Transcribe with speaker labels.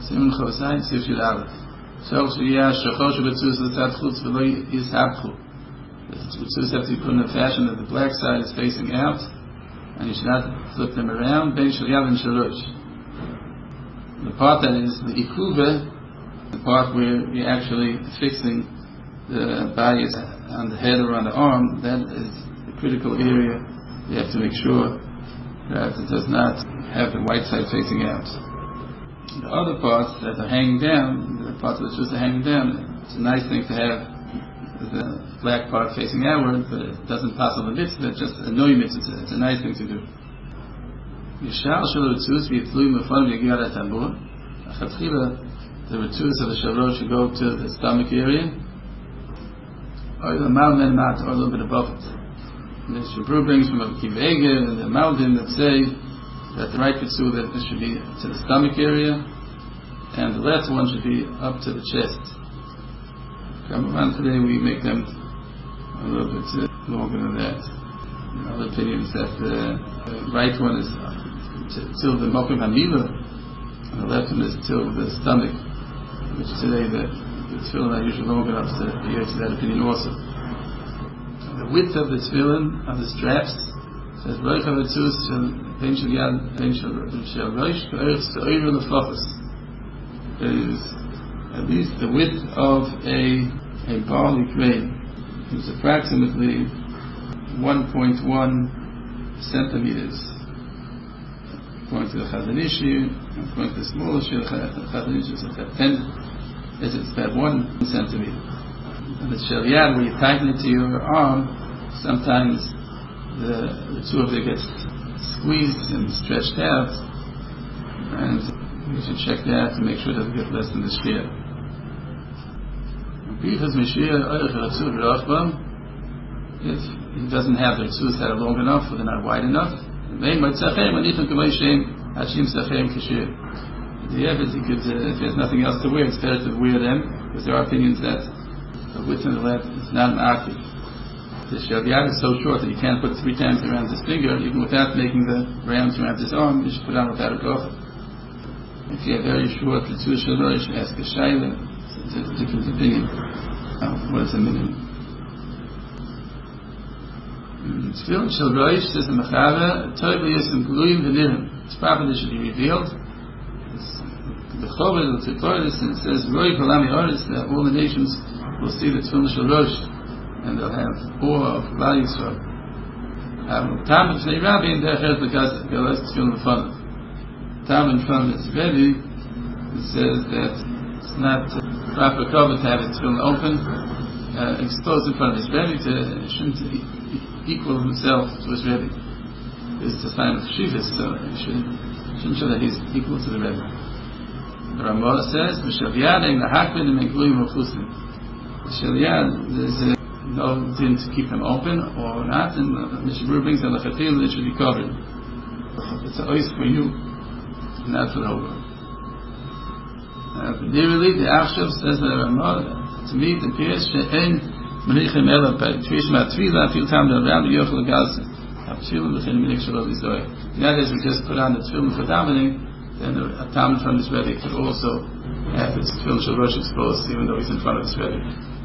Speaker 1: Siman Chosayin, Sif Yud Aleph. So Shiyah Shechosh B'Tzus L'Tzad Chutz V'Lo Yishabchu. The B'Tzus have to be put in a fashion that the black side is facing out, and you should not flip them around. Ben Shel Yad and Shel Rosh. The part that is the Ikuva, the part where you're actually fixing the bias on the head or on the arm, that is the critical area. You have to make sure that it does not have the white side facing out. The other parts that are hanging down, the parts that are just hanging down, it's a nice thing to have the black part facing outward, but it doesn't pass on the mitzvah, it's just a no mitzvah. It's a nice thing to do. Yishal shel Ritzus v'yitlui mefon v'yagiyad atambur. Achatchila, the Ritzus of the Shalot should go to the stomach area, or the Malmen mat, or a little bit above it. And the Shabru brings from Kiv Eger and the Maldim that say that the right Ritzu that it should be to the stomach area, and the left one should be up to the chest. Today we make them a little bit longer than that. Another opinion is that the right one is till the Mokim Hamila, and the left one is till the stomach, which today the tefillin are usually long enough to be to that opinion also. The width of the tefillin, of the straps, says Roich HaVetzus Ben Shel Yad Ben Shel Rosh K'Eretz T'Oyer L'Fofos. It is at least the width of a barley grain. It's approximately 1.1 centimeters. According to the Chazon Ish, according to the smaller Shir, the Chazon Ish is about 10. It's about 1 centimeter. And the Shel Yad, where you tighten it to your arm, sometimes the two of it gets squeezed and stretched out, and you should check that to make sure that it gets less than the Shir. If he doesn't have the Ritzus that are long enough or they're not wide enough, if there's nothing else to wear, it's better to wear them, because there are opinions that the width of the left is not an aktiv. The Shel Yad is so short that you can't put 3 times around this finger, even without making the rounds around this arm. You should put on without a kofa. If you have very short Ritzus Shel Rosh, ask a shayla. It's a different opinion. What is the minimum? Tefillin Shel Rosh says the Mechava, Tov Yisem Gluyim V'Nirim. It's properly should be revealed. The Choved of Tzipor, it says Roi Kolami Oris, that all the nations will see the Tefillin Shel Rosh, and they'll have awe of value. So, Tam B'Shnei Rabbi in Derech because it goes to Tefillin B'Fanav. Tam in front of the Tzibedi, it says that it's not proper cover to have it Tefillin open, exposed in front of his Rebbe, it shouldn't equal himself to his Rebbe. It's a sign of Shivas, so it shouldn't show that he's equal to the Rebbe. The Ramah says, M'Shel Yad ein lahakbid and megluyim u'chusim. M'Shel Yad, there's no din to keep them open or not, and the Shabur brings that l'chatil, it should be covered. It's a ois for you, not for the whole world. Really, the Achshav says that Ramah, to me it appears she'en menichem ela by Trish Matvila fil tam around the Yochel Gaza. Tefillin l'chein menik shalol izoy. That is, we just put on the tefillin for davening, then a tam from this Rebbe could also have his tefillin shel Rosh exposed, even though he's in front of his Rebbe.